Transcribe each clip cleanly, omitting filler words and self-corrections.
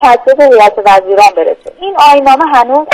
تصویب هیئت وزیران برسه. این آیین‌نامه هنوز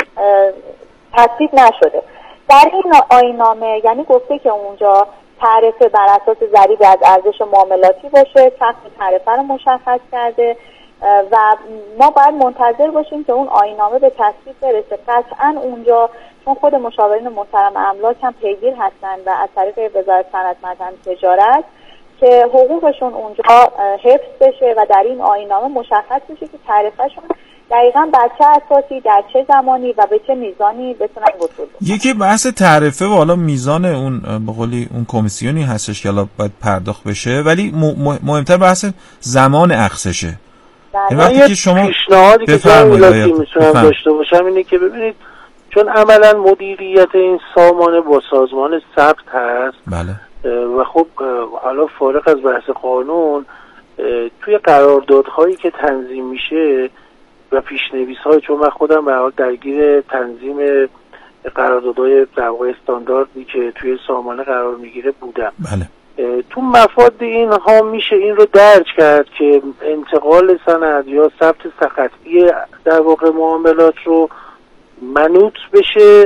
تصویب نشده. در این آیین‌نامه یعنی گفته که اونجا تعرفه بر اساس ضریب از ارزش معاملاتی باشه، سقف تعرفه رو مشخص کرده و ما باید منتظر باشیم که اون آیین‌نامه به تصویب برسه. قطعاً اونجا چون خود مشاورین محترم املاک هم پیگیر هستن و از طریق وزارت صنعت معدن تجارت که حقوقشون اونجا حفظ بشه و در این آیین‌نامه مشخص بشه که تعرفه‌شون دقیقاً بر چه اساسی، در چه زمانی و به چه میزانی بتونن وصول بشه. یکی بحث تعرفه و حالا میزان اون به قولی اون کمیسیونی هستش که حالا باید پرداخت بشه، ولی مهمتر بحث زمان اخذشه. وقتی که شما پیشنهادی که جایی میتونم داشته باشم اینه که ببینید چون عملا مدیریت این سامانه با سازمان ثبت هست. بله. و خب حالا فارغ از بحث قانون توی قراردادهایی که تنظیم میشه و پیشنویس‌های، چون من خودم به حال درگیر تنظیم قراردادهای در واقع استانداردی که توی سامانه قرار میگیره بودم. بله. تو مفاد اینها میشه این رو درج کرد که انتقال سند یا ثبت سقطی در واقع معاملات رو منوط بشه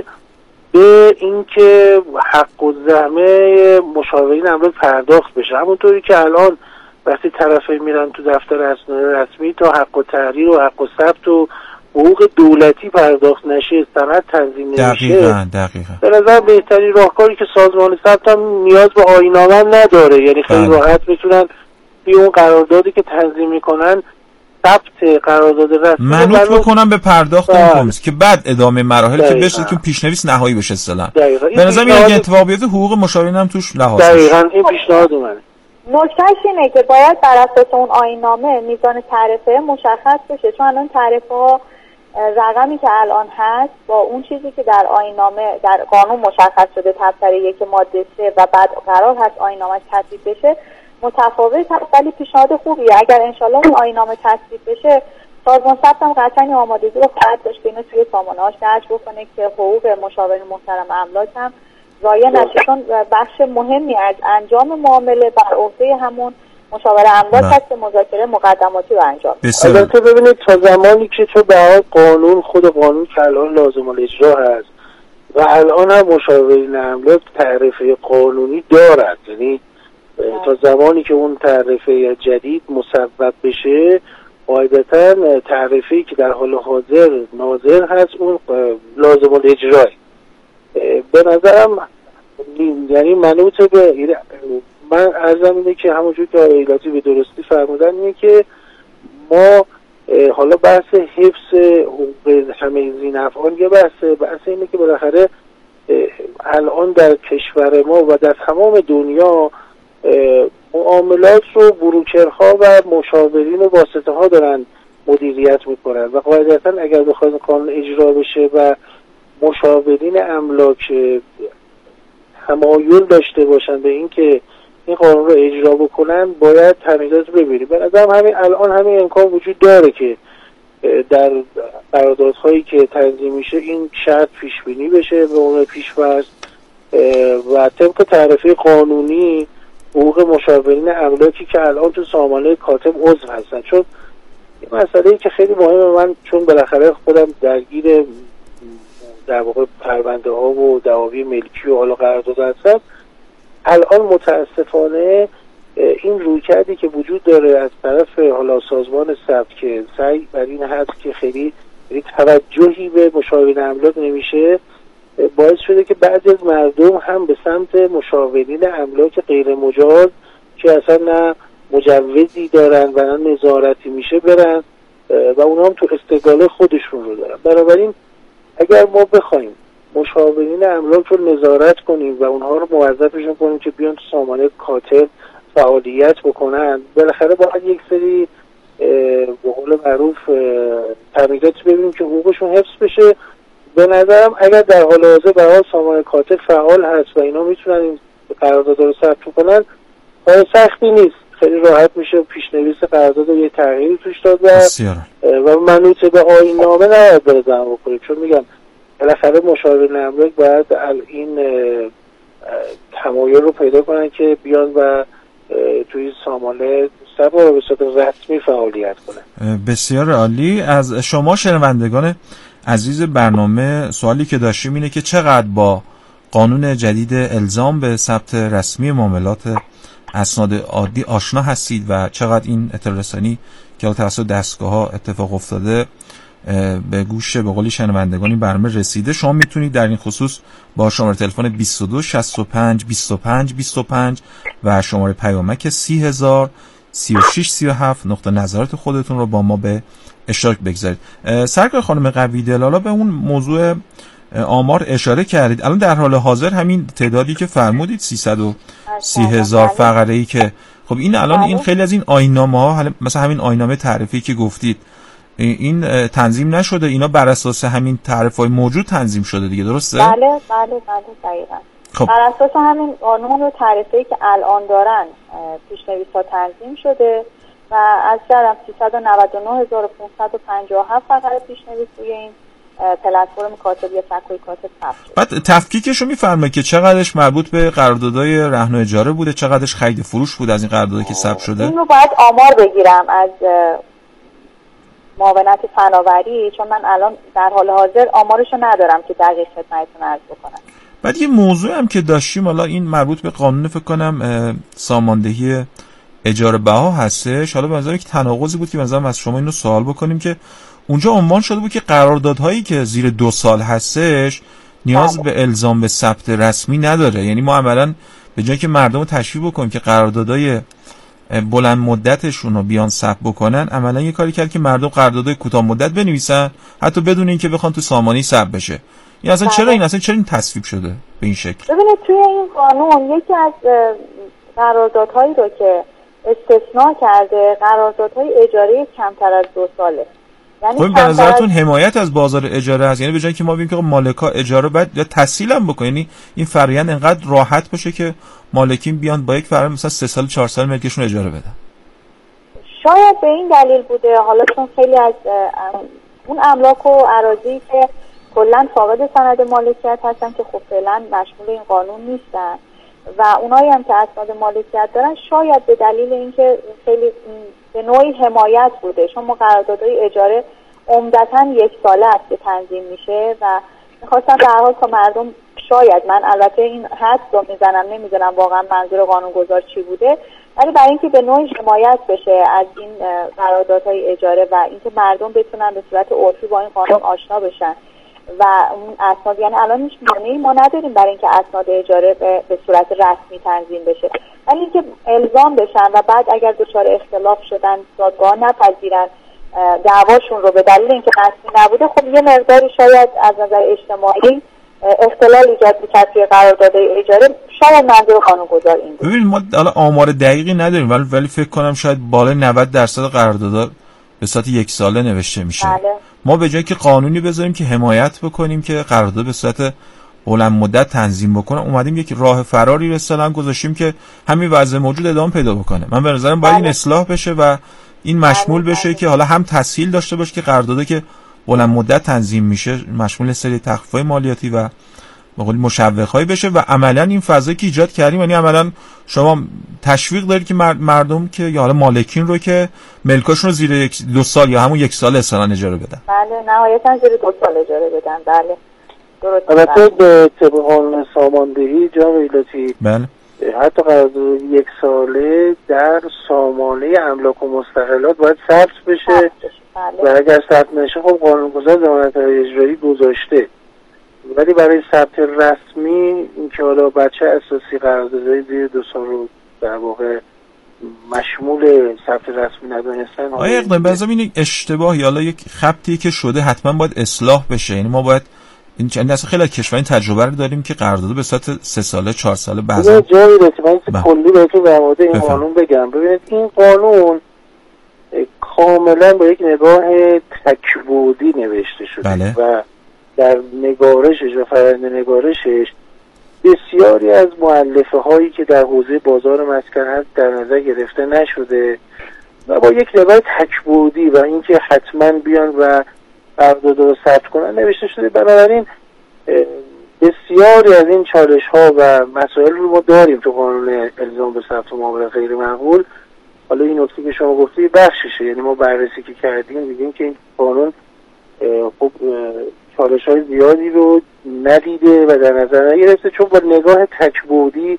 به اینکه حق و زحمه مشاورین املاک پرداخت بشه، همونطوری که الان وقتی طرفین میرن تو دفتر اسناد رسمی تا حق و تحریر و حق و ثبت و حقوق دولتی پرداخت نشه سند تنظیم نمیشه. دقیقاً. به نظر بهترین راهکاری که سازمان ثبت هم نیاز به آیین‌نامه نداره، یعنی خیلی راحت میتونن توی اون قراردادی که تنظیم میکنن ثبت قرارداد رسمی منوط بکنن به پرداخت اون کمیسیون که بعد ادامه مراحل که بشه که پیشنویس نهایی بشه اصلا. به نظر میاد اتفاقیات حقوق مشاورین هم توش لحاظ بشه. دقیقاً این پیشنهاد منه. نکتهش اینه که باید بر اساس اون آیین‌نامه میزان تعرفه مشخص بشه، چون الان تعرفه‌ها رقمی که الان هست با اون چیزی که در آیین‌نامه در قانون مشخص شده تبصره 1 ماده 3 و بعد قرار هست آیین‌نامه تصویب بشه متفاوت هست، ولی پیشنهاد خوبیه. اگر انشالله اون آیین‌نامه تصویب بشه سازمان ثبت هم قطعاً آمادگی رو خواهد داشت که اینو توی سامانه‌اش درج بکنه که حقوق مشاورین محترم املاک هم ضایع نشه، چون بخش مهمی از انجام معامله بر عهده همون مشاور املاک هست که مذاکره مقدماتی رو انجام میده. البته ببینید تا زمانی که تو به قانون خود قانون که الان لازم الاجرا هست و الان هم مشاورین املاک تعرفه قانونی دارد، یعنی تا زمانی که اون تعرفه جدید مصوب بشه قاعدتاً تعرفه‌ای که در حال حاضر ناظر هست اون لازم الاجرا. به نظرم یعنی منوط به من عرضم اینه که همونجور که آقای ایلاتی به درستی فرمودن اینه که ما حالا بحث حفظ حقوق همه ذی‌نفعان یه بحث اینه که بالاخره الان در کشور ما و در تمام دنیا معاملات رو بروکرها و مشاورین و واسطه ها دارن مدیریت میکنن و قاعدتا اگر بخواد قانون اجرا بشه و مشاورین املاک تمایل داشته باشن به این که این قانون رو اجرا بکنن باید تمهیدات ببینیم. به نظرم همین الان همین امکان وجود داره که در قراردادهایی که تنظیم میشه این شرط پیش بینی بشه به عنوان پیش‌فرض و طبق تعرفه قانونی حقوق مشاورین املاکی که الان تو سامانه کاتب عضو هستن. چون این مسئله‌ای که خیلی مهمه، من چون بالاخره خودم درگیر در واقع پرونده ها و دعاوی ملکی و حالا قرارداد هستم، الان متاسفانه این رویکردی که وجود داره از طرف حالا سازمان ثبت که سعی بر این هست که خیلی توجهی به مشاورین املاک نمیشه باعث شده که بعضی از مردم هم به سمت مشاورین املاک غیر مجاز که اصلا نه مجوزی دارن و نه نظارتی میشه برن و اونا هم تو استقلال خودشون رو دارن. بنابراین اگر ما بخوایم مشاورین املاک رو نظارت کنیم و اونها رو موظفشون کنیم که بیان تو سامانه کاتب فعالیت بکنن، بالاخره باید یک سری به قول معروف تمهیدات ببینیم که حقوقشون حفظ بشه. به نظرم اگر در حال حاضر برای سامانه کاتب فعال هست و اینا میتونن این قرارداد رو ثبت کنن، کار سختی نیست، خیلی راحت میشه پیشنویس قرارداد رو یه تغییری توش داد و منوط به آیین‌نامه نباید بره زمان بکنه. چون میگم بالاخره مشاورین املاک باید این تمایل رو پیدا کنن که بیان و توی سامانه ثبت و به صورت رسمی فعالیت کنن. بسیار عالی. از شما شنوندگان عزیز برنامه سوالی که داشتیم اینه که چقدر با قانون جدید الزام به ثبت رسمی معاملات اسناد عادی آشنا هستید و چقدر این اطلاع رسانی که توسط دستگاه‌ها اتفاق افتاده به گوش به قولی شنوندگان برنامه رسیده. شما میتونید در این خصوص با شماره تلفن 22 65 25 25 و شماره پیامک 30000 36 37 نقطه نظرات خودتون رو با ما به اشتراک بگذارید. سرکار خانم قویدل، حالا به اون موضوع آمار اشاره کردید. الان در حال حاضر همین تعدادی که فرمودید 330,000 فقره‌ای که خب این الان این خیلی از این آیین‌نامه‌ها مثلا همین آیین‌نامه تعرفی که گفتید این تنظیم نشده، اینا بر اساس همین تعرفه‌های موجود تنظیم شده دیگه، درسته؟ بله دقیقاً. خب بر اساس همین قانون و تعرفه‌ای که الان دارن پیش‌نویس‌ها تنظیم شده و از جمله 399557 فقره پیش‌نویس روی این پلتفرم کاتبی فکوی کاتب ثبت شده. بعد تفکیکش رو می‌فرمایید که چقدرش مربوط به قراردادهای رهن و اجاره بوده، چقدرش خرید فروش بود از این قراردادی که ثبت شده؟ این رو باید آمار بگیرم از معاونت فناوری، چون من الان در حال حاضر آمارشو ندارم که دقیق خدمتتون عرض بکنم. بعد یه موضوع هم که داشتیم، حالا این مربوط به قانون فکر کنم ساماندهی اجاره بها هستش. حالا به نظر یک تناقضی بود که مثلا از شما اینو سوال بکنیم که اونجا عنوان شده بود که قراردادهایی که زیر 2 سال هستش نیاز به الزام به ثبت رسمی نداره. یعنی ما عملاً به جای که مردم رو تشویق بکنیم که قراردادهای بلند مدتشون رو بیان ثبت بکنن، عملاً یه کاری کرد که مردم قراردادهای کوتاه مدت بنویسن حتی بدون اینکه بخوان تو سامانه ثبت بشه. این اصلا چرا این تصویب شده به این شکل؟ ببینید توی این قانون یکی از قراردادهایی رو که استثناء کرده قراردادهای اجاره کمتر از 2 ساله. یعنی خب به نظرتون حمایت از بازار اجاره هست؟ یعنی به جای که ما بگیم که مالکا اجاره باید یا تسهیل هم بکنن، یعنی این فرآیند انقدر راحت باشه که مالکین بیان با یک فرآیند مثلا 3 سال 4 سال ملکشون اجاره بدن. شاید به این دلیل بوده، حالا چون خیلی از اون املاک و اراضی که کلا فاقد سند مالکیت هستن که خب فعلا مشمول این قانون نیستن و اونایی هم که اسناد مالکیت دارن، شاید به دلیل اینکه خیلی به نوعی حمایت بوده، چون ما قراردادهای اجاره عمدتاً 1 ساله است که تنظیم میشه و میخواستم در حال تا مردم، شاید من البته این حدس رو میزنم، نمیدونم واقعا منظور قانونگذار چی بوده، ولی برای اینکه به نوعی حمایت بشه از این قراردادهای اجاره و اینکه مردم بتونن به صورت عرفی با این قانون آشنا بشن و اون اسناد، یعنی الان هیچ مانعی ما نداریم برای اینکه اسناد اجاره به صورت رسمی تنظیم بشه، ولی اینکه الزام بشن و بعد اگر دچار اختلاف شدن دادگاه نپذیرن دعواشون رو به دلیل اینکه رسمی نبوده، خب یه مقداری شاید از نظر اجتماعی اختلال ایجاد می‌کنه توی قراردادهای اجاره. شاید منظور قانونگذار این بود. ببین ما حالا آمار دقیقی نداریم ولی فکر کنم شاید بالای 90% قراردادها به صورت 1 ساله نوشته میشه. بله. ما به جای که قانونی بذاریم که حمایت بکنیم که قرارداد به صورت بلند مدت تنظیم بکنه، اومدیم یک راه فراری رو اصطلاحاً گذاشتیم که همین وضع موجود ادامه پیدا بکنه. من به نظرم باید این اصلاح بشه و این مشمول بشه که حالا هم تسهیل داشته باشه که قرارداده که بلند مدت تنظیم میشه مشمول سری تخفیف‌های مالیاتی و به قول مشوق‌هایی بشه و عملاً این فضایی که ایجاد کردیم، یعنی عملاً شما تشویق دارید که مردم که یا حالا مالکین رو که ملکاشون رو زیر 2 سال یا همون 1 سال اصلا اجاره بدن. بله نهایتاً زیر 2 سال اجاره بدن. بله درست. البته به طبق قانون ساماندهی جناب لطفی بله حتی قرارداد 1 ساله در سامانه املاک و مستقلات باید ثبت بشه و اگر ثبت نشه خب قانونگذار ضمانت‌های اجرایی گذاشته، ولی برای ثبت رسمی اینکه حالا بچه اساسی قراردادهای زیر 2 سال رو در واقع مشمول ثبت رسمی ندونستن. آیا اقدام بازم این اشتباه یا یک خبطی که شده حتما باید اصلاح بشه؟ یعنی ما باید این چند اصلا خیلی کشوری تجربه رو داریم که قرارداد به صورت 3 ساله 4 ساله بعضا جایی رسیدن کلی بهتون در مورد این قانون بگم. ببینید این قانون کاملا با یک نگاه تکبودی نوشته شده. بله. و در نگارشش و فرآیند نگارشش بسیاری از مؤلفه هایی که در حوزه بازار مسکن هست در نظر گرفته نشده و با یک نگاه تکبودی و اینکه حتما بیان و قرارداد رو ثبت کنن نوشته شده. بنابراین بسیاری از این چالش ها و مسائل رو ما داریم تو قانون الزام به ثبت معامله غیر معقول حالا این نکته که شما گفتی بخششه، یعنی ما بررسی که کردیم دیدیم که این قانون خب چالش‌های زیادی رو ندیده و در نظر نگرفته، چون با نگاه تک‌بعدی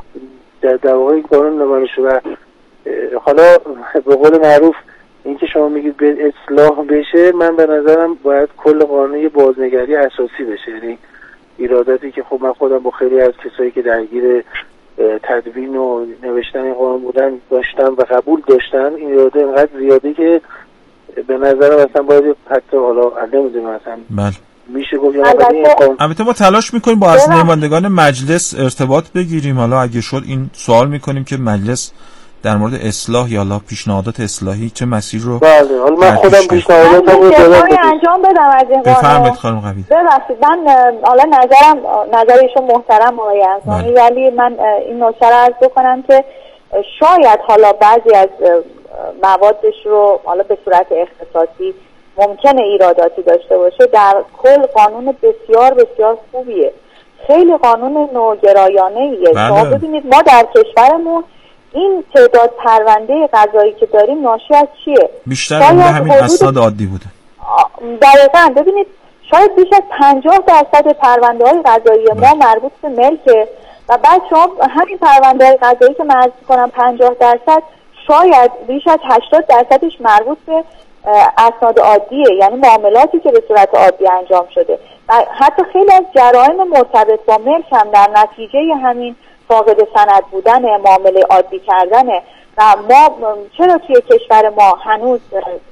در واقع این قانون نگاه میشه. و حالا به قول معروف این که شما میگید به اصلاح بشه، من به نظرم باید کل قانون بازنگری اساسی بشه. یعنی ایراداتی که خب من خودم با خیلی از کسایی که درگیر تدوین و نوشتن این قانون بودن داشتم و قبول داشتن، این ایرادات اینقدر زیاده که به نظرم مثلا باید حتی حالا نمیدونم مثلا بله میشه گفت البته ما تلاش میکنیم با از نمایندگان مجلس ارتباط بگیریم. حالا اگه شد این سوال میکنیم که مجلس در مورد اصلاح یا پیشنهادات اصلاحی چه مسیر رو بله حالا من خودم پیشنهاداتمو انجام بدم از این قانون. بفرمایید خانم قوی. ببخشید من حالا نظر ایشون محترم آقای انصاری، ولی من این نکته رو عرض بکنم که شاید حالا بعضی از موادش رو حالا به صورت اختصاصی ممکنه ایراداتی داشته باشه، در کل قانون بسیار بسیار خوبیه، خیلی قانون نوگرایانه‌ایه. شما ببینید ما در کشورمون این تعداد پرونده قضایی که داریم ناشی از چیه؟ بیشتر اون همین اسناد عادی بوده. دقیقاً ببینید شاید بیش از 50% پرونده های قضایی ما مربوط به ملکه و بعد شما همین پرونده های قضایی که من عرض کنم 50% شاید بیش از 80%ش مربوط به اسناد عادیه، یعنی معاملاتی که به صورت عادی انجام شده و حتی خیلی از جرایم مرتبط با ملک هم در نتیجه همین فاقد سند بودن، معامله عادی کردنه. و ما چرا توی کشور ما هنوز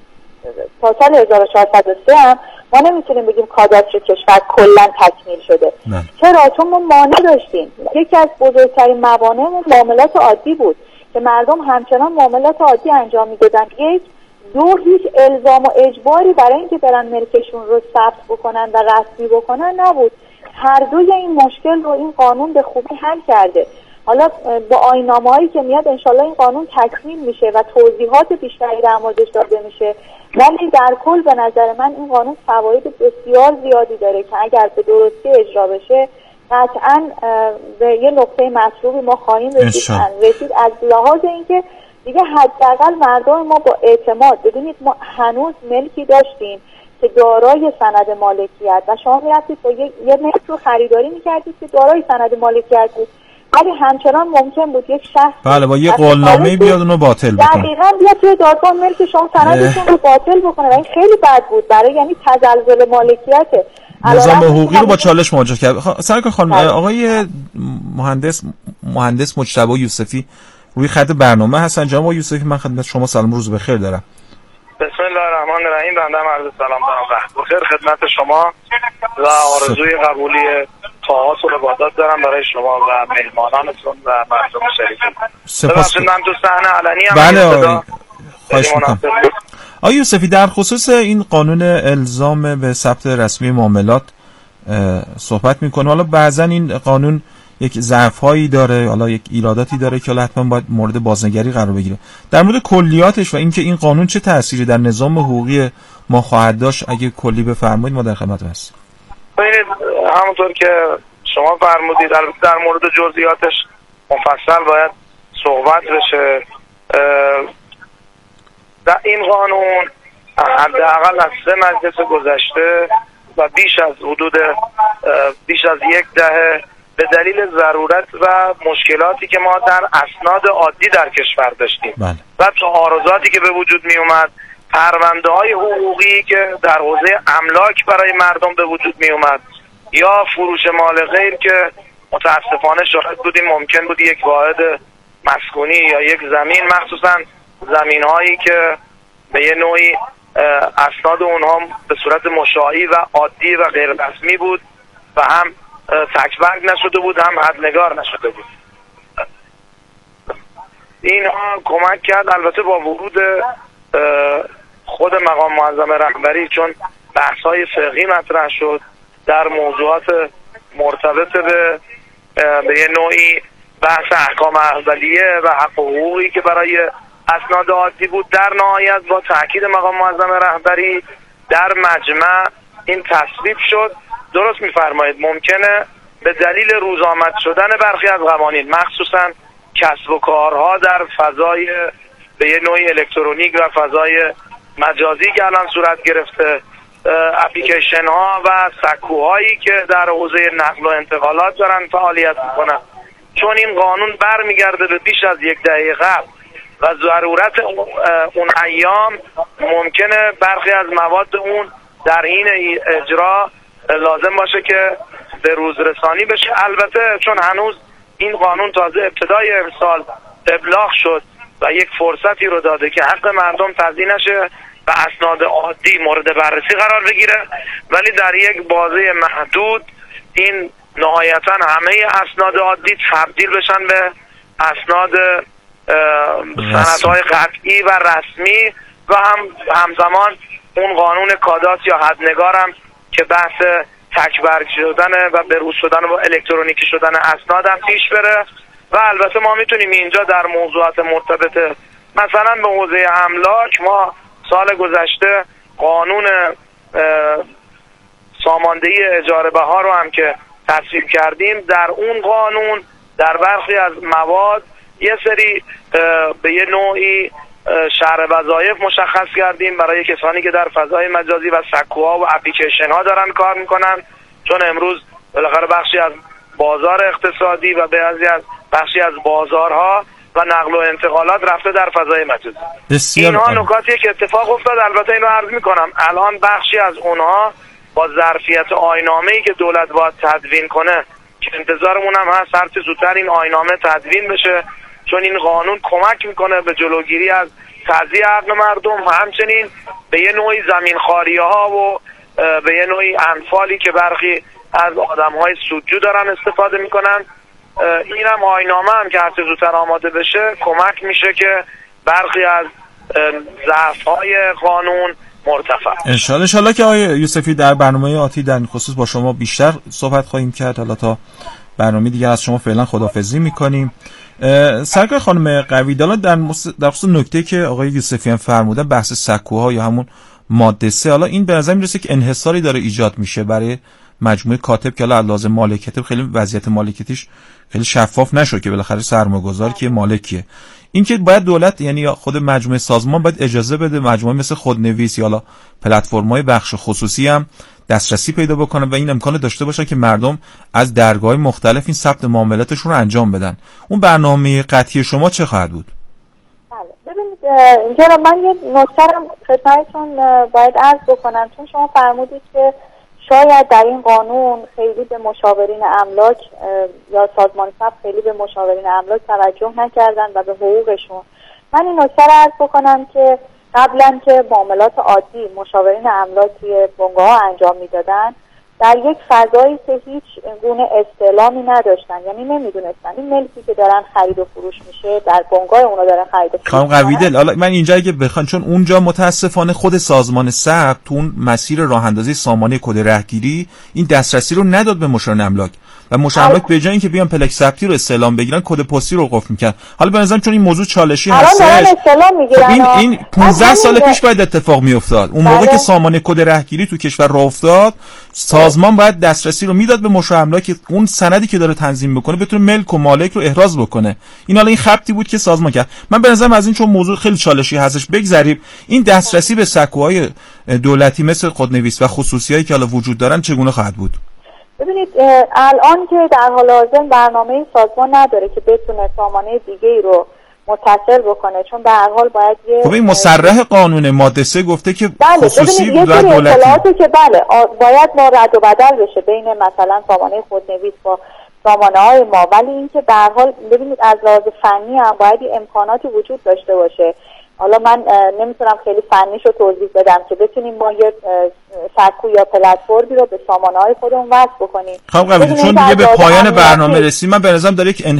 تا سال 1403 هم ما نمیتونیم بگیم کاداستر کشور کلا تکمیل شده؟ چرا؟ چون ما مانع داشتیم. یکی از بزرگترین موانعمون معاملات عادی بود که مردم همچنان معاملات عادی انجام میدادن. دو هیچ الزام و اجباری برای اینکه برن ملکشون رو ثبت بکنن و رسمی بکنن نبود. هر دوی این مشکل رو این قانون به خوبی حل کرده. حالا با آیین‌نامه‌هایی که میاد انشالله این قانون تکمیل میشه و توضیحات بیشتری در موردش داده میشه، ولی در کل به نظر من این قانون فواید بسیار زیادی داره که اگر به درستی اجرا بشه قطعاً به یه نقطه مطلوبی ما خواهیم رسید از لحاظ اینکه دیگه حداقل مردم ما با اعتماد. ببینید ما هنوز ملکی داشتیم که دارای سند مالکیت و شما میرفتید با یه ملک رو خریداری میکردید که دارای سند مالکیت بود، ولی همچنان ممکن بود یک شخص بله با یه قولنامه بیاد اونو باطل بکنه. دقیقاً بیاد توی دادگاه ملک شما سندتون رو باطل بکنه و این خیلی بد بود برای یعنی تزلزل مالکیت. نظام حقوقی رو با چالش مواجه کرد. سرکار خانم آقای مهندس مجتبی یوسفی روی خط برنامه هستن. جناب یوسفی من خدمت شما سلام روز بخیر دارم. بسم الله الرحمن الرحیم. بنده عرض سلام دارم. وقت بخیر خدمت شما و آرزوی قبولی طاعات و عبادات دارم برای شما و مهمانانتون و مردم شریفی. سپاس. من تو صحنه علنی هم بله خواهش می‌کنم. آقای یوسفی در خصوص این قانون الزام به ثبت رسمی معاملات صحبت می‌کنه. حالا بعضا این قانون یک ضعف‌هایی داره، حالا یک ایراداتی داره که حتما باید مورد بازنگری قرار بگیره. در مورد کلیاتش و اینکه این قانون چه تأثیری در نظام حقوقی ما خواهد داشت اگه کلی بفرمایید ما در خدمت هستیم. ببینید همونطور که شما فرمودید در مورد جزئیاتش مفصل باید صحبت بشه. در این قانون حداقل از 3 مجلس گذشته و بیش از 1 دهه به دلیل ضرورت و مشکلاتی که ما در اسناد عادی در کشور داشتیم و تعارضاتی که به وجود می اومد، پرونده های حقوقی که در حوزه املاک برای مردم به وجود می اومد یا فروش مال غیر که متاسفانه شاهد بودیم ممکن بود یک واحد مسکونی یا یک زمین، مخصوصا زمین هایی که به یه نوعی اسناد اونها به صورت مشاعی و عادی و غیر رسمی بود و هم تکبرگ نشده بود هم حدنگار نشده بود. اینها کمک کرد البته با ورود خود مقام معظم رهبری، چون بحث‌های فقهی مطرح شد در موضوعات مرتبط به یه نوعی بحث احکام اولیه و حق و حقوقی که برای اسناد عادی بود، در نهایت با تاکید مقام معظم رهبری در مجمع این تصویب شد. درست می‌فرمایید ممکنه به دلیل روزآمد شدن برخی از قوانین، مخصوصا کسب و کارها در فضای به یه نوعی الکترونیک و فضای مجازی که الان صورت گرفته، اپلیکیشن ها و سکوهایی که در حوزه نقل و انتقالات دارن فعالیت میکنن، چون این قانون برمیگرده به بیش از 10 دهه قبل و ضرورت اون ایام ممکنه برخی از مواد اون در این اجرا لازم باشه که به روز رسانی بشه. البته چون هنوز این قانون تازه ابتدای امسال ابلاغ شد و یک فرصتی رو داده که حق مردم تضییع نشه و اسناد عادی مورد بررسی قرار بگیره، ولی در یک بازه محدود این نهایتا همه اسناد عادی تبدیل بشن به اسناد سندهای قطعی و رسمی و همزمان اون قانون کاداس یا حدنگار هم که بحث تکبرگ شدن و بروز شدن و الکترونیکی شدن اسناد هم پیش بره. و البته ما میتونیم اینجا در موضوعات مرتبط مثلا به حوزه املاک، ما سال گذشته قانون ساماندهی اجاره بها رو هم که تصویب کردیم، در اون قانون در برخی از مواد یه سری به یه نوعی شرح وظایف مشخص کردیم برای کسانی که در فضای مجازی و سکوها و اپلیکیشن ها دارن کار میکنن، چون امروز بالاخره بخشی از بازار اقتصادی و بخشی از بازارها و نقل و انتقالات رفته در فضای مجازی. اینها نکاتیه که اتفاق افتاد. البته اینو عرض میکنم الان بخشی از اونها با ظرفیت آیین‌نامه‌ای که دولت باید تدوین کنه که انتظارمون هم هست هر چه زودتر این آیین‌نامه تدوین بشه، چون این قانون کمک میکنه به جلوگیری از تضییع حق مردم و همچنین به یه نوعی زمینخواری‌ها و به یه نوعی انفالی که برخی از آدم‌های سودجو دارن استفاده میکنن. این هم آیین‌نامه هم که هر چه زودتر آماده بشه کمک میشه که برخی از ضعف‌های قانون مرتفع. انشالله که آقای یوسفی در برنامه آتی در این خصوص با شما بیشتر صحبت خواهیم کرد. حالا تا برنامه دیگه از شما فعلا خداحافظی میکنیم. سرکار خانم قویدالا در خصوص نکته که آقای یوسفی هم فرمودن بحث سکوها یا همون ماده 3، حالا این به نظر میرسه که انحصاری داره ایجاد میشه برای مجموعه کاتب که حالا لازم مالکیت خیلی وضعیت مالکیتیش خیلی شفاف نشد که بالاخره سرمایه‌گذار که مالکیه. این که باید دولت یعنی یا خود مجموعه سازمان باید اجازه بده مجموعه مثل خودنویس یا حالا پلتفرم‌های بخش خصوصی هم دسترسی پیدا بکنه و این امکان داشته باشه که مردم از درگاه مختلف این ثبت معاملاتشون رو انجام بدن. اون برنامه قطعی شما چه خواهد بود؟ بله ببینید اینجا من یه نکته رو خدمتتون باید عرض بکنم، چون شما فرمودید که شاید در این قانون خیلی به مشاورین املاک یا سازمان ثبت خیلی به مشاورین املاک توجه نکردن و به حقوقشون. من این نکته رو عرض بکنم که قبلا که معاملات عادی مشاورین املاک توی بنگاه‌ها انجام میدادن در یک فضایی که هیچ گونه استعلامی نداشتن، یعنی نمیدونستن این ملکی که دارن خرید و فروش میشه در بنگاه اونا دارن خرید و فروش. خانم قویدل حالا من اینجا اگه بخوام، چون اونجا متاسفانه خود سازمان ثبت تو اون مسیر راه اندازی سامانه کد رهگیری این دسترسی رو نداد به مشاورین املاک و مشاورین املاک به جای اینکه بیان پلک ثبتی رو استعلام بگیرن کد پستی رو قفل می‌کردن. حالا به نظرم چون این موضوع چالشی هست این 15 سال پیش باید اتفاق میافتاد. اون موقع که سامانه کد رهگیری تو کشور راه افتاد سازمان باید دسترسی رو میداد به مشاور املاک که اون سندی که داره تنظیم میکنه بتونه ملک و مالک رو احراز بکنه. این حالا این خبطی بود که سازمان کرد. من به نظرم از این چون موضوع خیلی چالشی هستش بگذریم. این دسترسی به سکوهای دولتی مثل خودنویس و خصوصیایی که حالا وجود دارن چگونه خواهد بود؟ ببینید الان که در حال حاضر برنامه سازمان نداره که بتونه سامانه دیگه‌ای رو متصل بکنه، چون به هر حال باید خب این مصرح قانون ماده 3 گفته که خصوصی و دولتی که بله باید ما رد و بدل بشه بین مثلا سامانه خودنویس با سامانه‌های ما، ولی اینکه به هر حال ببینید از لحاظ فنی هم باید امکاناتی وجود داشته باشه. حالا من نمیتونم خیلی فنیشو توضیح بدم که بتونیم ما یه سکو یا پلتفرمی رو به سامانه‌های خودمون وصل بکنیم. خب قبول، چون دیگه به پایان برنامه رسیدیم. من به نظرم داره یک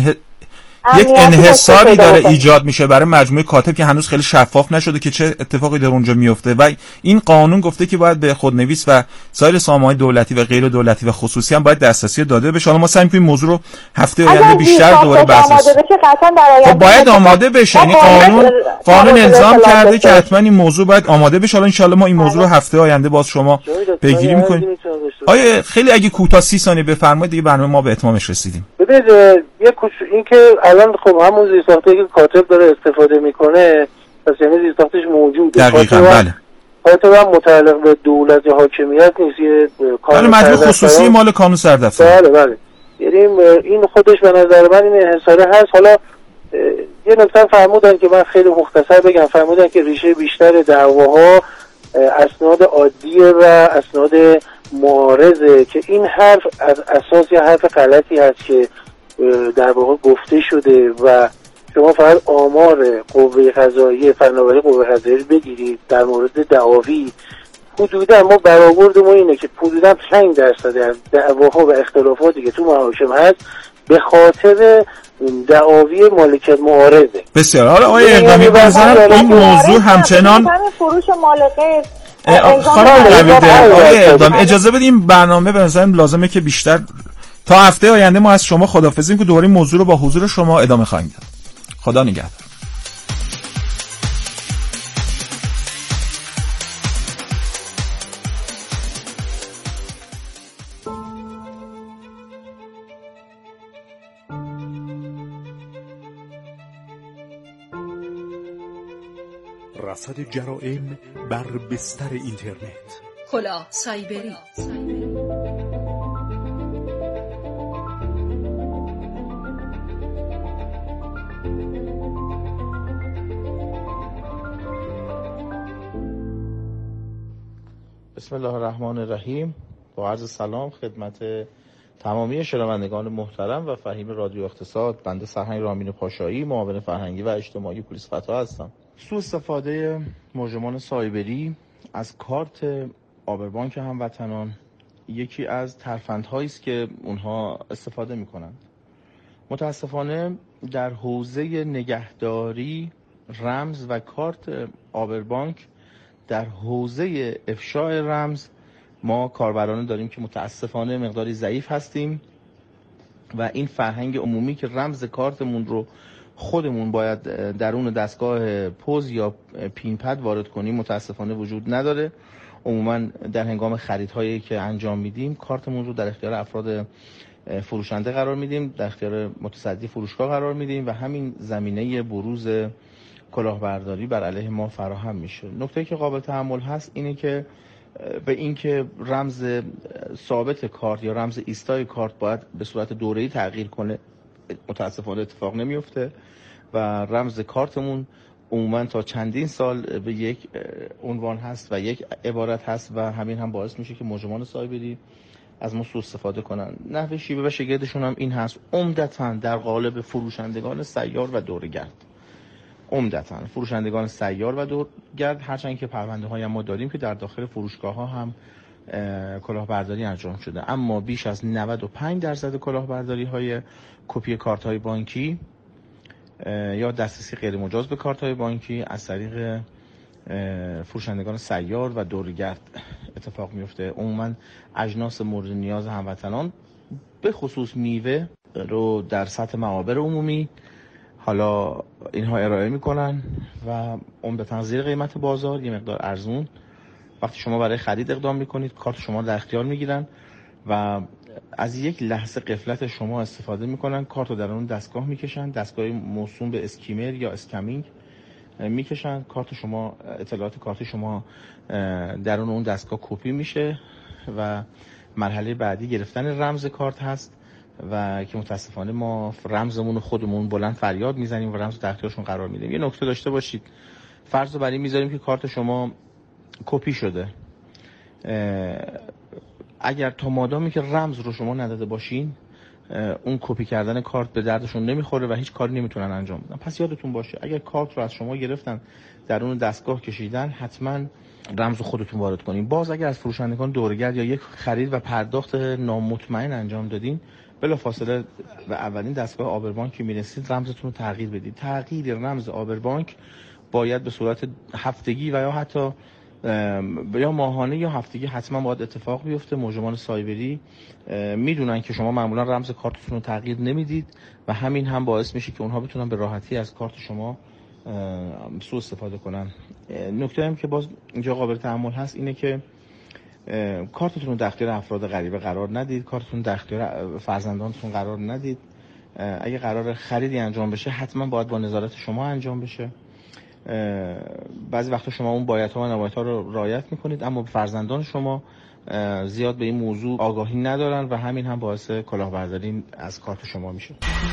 انحصاری داره ایجاد میشه برای مجموعه کاتب که هنوز خیلی شفاف نشده که چه اتفاقی در اونجا میفته و این قانون گفته که باید به خودنویس و سایر سامانه‌های دولتی و غیر دولتی و خصوصی هم باید دسترسی داده بشه. حالا ما سعی می‌کنیم موضوع رو هفته آینده بیشتر دوباره بحث کنیم. باید آماده بشه. این قانون الزام کرده که حتما این موضوع باید آماده بشه. حالا ان شاءالله ما این موضوع رو هفته آینده باز شما پیگیری می‌کنیم. آیه خیلی اگه کوتاه 30 ثانیه بفرمایید دیگه برنامه ما به اتمامش رسیدیم. ببینید این که الان خب همون زیرساختایی که کاتب داره استفاده میکنه پس یعنی زیرساختش موجوده. دقیقاً بله. خاطر متعلق به دولت یا حاکمیت نیست، یه بله مجموع خصوصی مال قانون سردفتر. بله یعنی این خودش به نظر من این انحصاره هست. حالا یه نکته فرمودن که من خیلی مختصر بگم، فرمودن که ریشه بیشتر دعواها اسناد عادیه و اسناد معارضه، که این حرف از اساس یه حرف غلطی هست که در واقع گفته شده و شما فقط آمار قوه قضاییه، فناوری قوه قضاییه بگیرید در مورد دعاوی، حدودا ما برآوردمون اینه که حدودا 5% از دعواها و اختلافاتی که تو محاکم هست به خاطر دعاوی مالکیت معارضه. بسیار. حالا آقای اقدامی بزنم این موضوع همچنان فروش مالکه آقای اقدامی اجازه بدیم برنامه به نظرم لازمه که بیشتر تا هفته آینده ما از شما خداحافظیم که دوباره این موضوع رو با حضور شما ادامه خواهیم داد. خدا نگهدار. رصد جرائم بر بستر اینترنت. کلاه سایبری. بسم الله الرحمن الرحیم. با عرض سلام خدمت تمامی شنوندگان محترم و فهیم رادیو اقتصاد. بنده سرهنگ رامین پاشایی، معاون فرهنگی و اجتماعی پلیس فتا هستم. سوء استفاده مجرمان سایبری از کارت آبربانک هموطنان یکی از ترفندهایی است که اونها استفاده می‌کنند. متاسفانه در حوزه نگهداری رمز و کارت آبربانک، در حوزه افشاء رمز ما کاربران داریم که متاسفانه مقداری ضعیف هستیم و این فرهنگ عمومی که رمز کارتمون رو خودمون باید درون دستگاه پوز یا پین پد وارد کنیم متاسفانه وجود نداره. عموما در هنگام خریدهایی که انجام میدیم کارتمون رو در اختیار افراد فروشنده قرار میدیم، در اختیار متصدی فروشگاه قرار میدیم و همین زمینه بروز کلاهبرداری بر علیه ما فراهم میشه. نکته‌ای که قابل تأمل هست اینه که به اینکه رمز ثابت کارت یا رمز ایستای کارت باید به صورت دوره‌ای تغییر کنه متاسفانه اتفاق نمیفته و رمز کارتمون عموما تا چندین سال به یک عنوان هست و یک عبارت هست و همین هم باعث میشه که مجرمان سایبری از ما سوء استفاده کنن. نحوه شیوه و شگردشون هم این هست، عمدتاً در قالب فروشندگان سیار و دورگرد. عمدتاً فروشندگان سیار و دورگرد، هرچند که پرونده های ما داریم که در داخل فروشگاه ها هم کلاهبرداری انجام شده، اما بیش از 95% کلاهبرداری های کپی کارت های بانکی یا دسترسی غیر مجاز به کارت های بانکی از طریق فروشندگان سیار و دورگرد اتفاق میفته. عموما اجناس مورد نیاز هموطنان به خصوص میوه رو در سطح معابر عمومی حالا اینها ارائه میکنن و عمدتاً زیر قیمت بازار، یه مقدار ارزون. وقتی شما برای خرید اقدام میکنید کارت شما در اختیار میگیرن و از یک لحظه غفلت شما استفاده میکنن، کارت رو در اون دستگاه میکشن، دستگاه موسوم به اسکیمر یا اسکمینگ میکشن، کارت شما، اطلاعات کارت شما درون اون دستگاه کپی میشه و مرحله بعدی گرفتن رمز کارت هست و که متاسفانه ما رمزمون خودمون بلند فریاد میزنیم و رمز در اختیارشون قرار میدیم. یه نکته داشته باشید، فرض رو بر این میذاریم که کارت شما کپی شده، اگر تا مادامی که رمز رو شما نداده باشین اون کپی کردن کارت به دردشون نمیخوره و هیچ کاری نمیتونن انجام بدن. پس یادتون باشه اگر کارت رو از شما گرفتن در اون دستگاه کشیدن، حتما رمز خودتون وارد کنین. باز اگر از فروشندگان دورگرد یا یک خرید و پرداخت نامطمئن انجام دادین، بلافاصله به اولین دستگاه آبربانک که میرسید رمزتون رو تغییر بدید. تغییر رمز آبربانک باید به صورت هفتگی و یا حتی یا ماهانه یا هفتگی حتما باید اتفاق بیفته. مجرمان سایبری میدونن که شما معمولا رمز کارتتون رو تغییر نمیدید و همین هم باعث میشه که اونها بتونن به راحتی از کارت شما سوء استفاده کنن. نکته هم که باز اینجا قابل تأمل هست اینه که کارتتون رو در اختیار افراد غریبه قرار ندید، کارتتون در اختیار فرزندانتون قرار ندید. اگه قرار خریدی انجام بشه حتما باید با نظارت شما انجام بشه بعضی وقتا شما اون بایدها و نبایدها رو رعایت میکنید، اما فرزندان شما زیاد به این موضوع آگاهی ندارن و همین هم باعث کلاهبرداری از کارت شما میشه.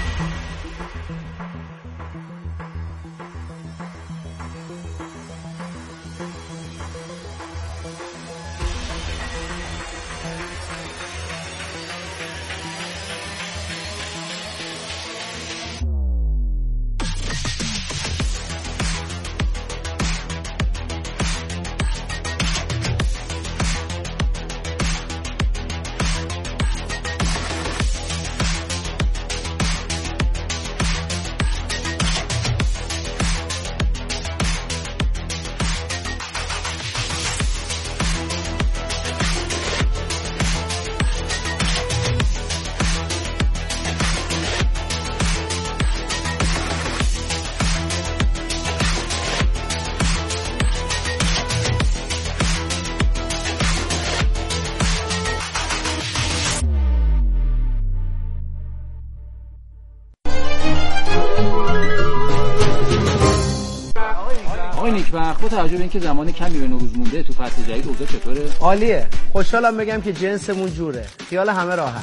با توجه به اینکه زمان کمی به نوروز مونده تو فصل جدید اوضاع چطوره؟ عالیه. خوشحالم بگم که جنسمون جوره. خیال همه راحت.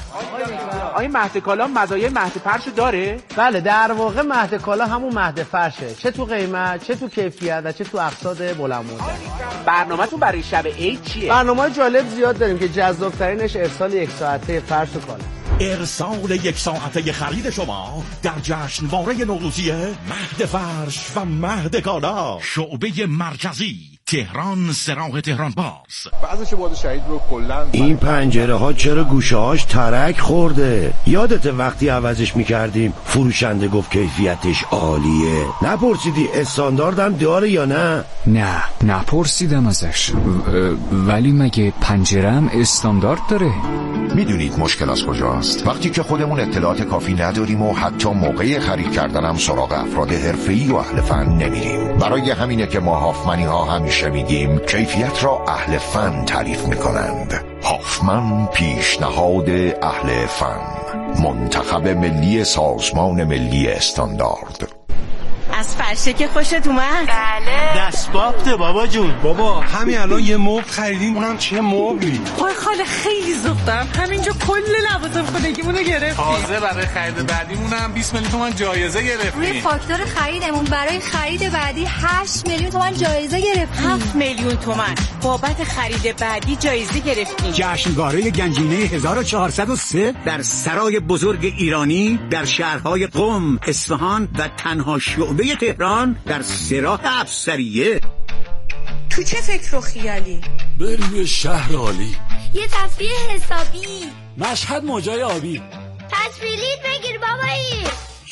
آیا مهد کالا مزایای مهد فرش داره؟ بله، در واقع مهد کالا همون مهد فرشه، چه تو قیمت، چه تو کیفیت و چه تو اقساط بلند مدت. برنامه‌تون برای شب عید چیه؟ برنامه‌های جالب زیاد داریم که جذاب‌ترینش ارسال 1 ساعته فرش و کالا. ارسال 1 ساعته خرید شما در جشنواره نوروزی مهد فرش و مهد کالا، شعبه مرکزی تهران، سراح تهران باز. بعضش باد شهید رو کلا این پنجره ها چرا گوشه هاش ترک خورده؟ یادت وقتی عوضش میکردیم فروشنده گفت کیفیتش عالیه؟ نپرسیدی استانداردم داره یا نه؟ نه نپرسیدم ازش، ولی مگه پنجره‌ام استاندارد داره؟ میدونید مشکل از کجاست؟ وقتی که خودمون اطلاعات کافی نداریم و حتی موقع خرید کردنم سراغ افراد حرفه‌ای و اهل فن نمیریم. برای همینه که ما هافمنی ها همیشه میگیم کیفیت را اهل فن تعریف میکنند. هافمن پیشنهاد اهل فن، منتخب ملی سازمان ملی استاندارد. از فرشه که خوشت اومد؟ بله. دستبافته بابا جون. بابا همین الان یه مبل خریدیم، اونم چه مبلی؟ وای خاله خیلی ذوق دارم، همینجا کل لوازم خونگیمونو گرفتیم. تازه برای خرید بعدیمونم 20 میلیون تومان جایزه گرفتیم. روی فاکتور خریدمون برای خرید بعدی 8 میلیون تومان جایزه گرفتیم. 7 میلیون تومان بابت خرید بعدی جایزه گرفتیم. جشنواره گنجینه 1403 در سرای بزرگ ایرانی در شهرهای قم، اصفهان و تنها شعبه تهران در سراح افسریه. تو چه فکر و خیالی؟ بریم شهر عالی، یه تفریح حسابی، مشهد موجای آبی، تسبیلیت بگیر بابایی،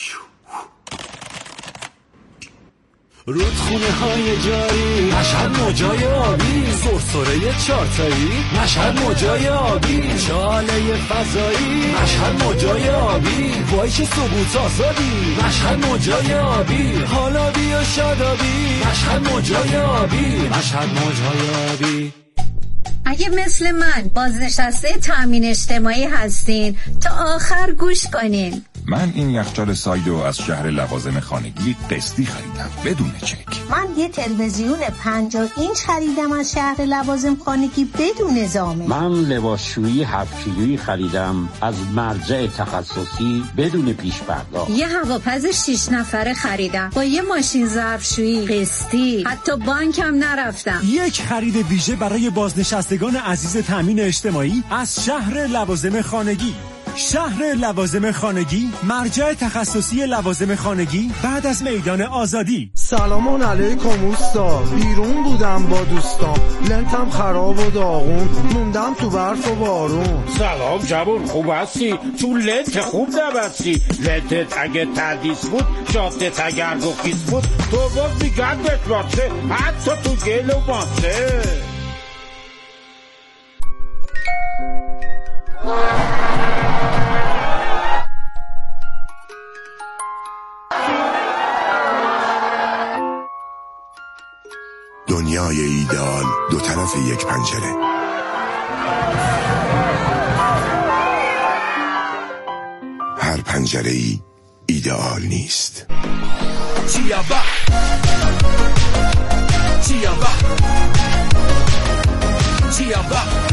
رودخونه های جاری، مشهد موجای آبی، سرسره چارتایی، مشهد موجای آبی، شاله فضایی، مشهد موجای آبی، وای چه ثبوت آزادی، مشهد موجای آبی، حالا بیا شادابی، مشهد موجای آبی، مشهد موجای آبی. اگه مثل من بازنشسته تامین اجتماعی هستین تا آخر گوش کنین. من این یخچال سایدو از شهر لوازم خانگی قسطی خریدم بدون چک. من یه تلویزیون 50 اینچ خریدم از شهر لوازم خانگی بدون ضامن. من لباسشویی 7 کیلویی خریدم از مرجع تخصصی بدون پیش پرداخت. یه هواپز 6 نفره خریدم با یه ماشین ظرفشویی قسطی، حتی بانکم نرفتم. یک خرید ویژه برای بازنشستگان عزیز تامین اجتماعی از شهر لوازم خانگی. شهر لوازم خانگی، مرجع تخصصی لوازم خانگی بعد از میدان آزادی. سلام علیکم اوستا، بیرون بودم با دوستام، لنتم خراب و داغون، موندم تو برف و بارون. سلام جوون، خوب هستی؟ تو لنت خوب نبستی، لنتت اگه تردیس بود، شافتت اگر گفیز بود، تو باز میگن بتراته، حتی تو گل و ماسه. دنیای ایدئال دو طرف یک پنجره. هر پنجره‌ای ایدئال نیست. Chiamba.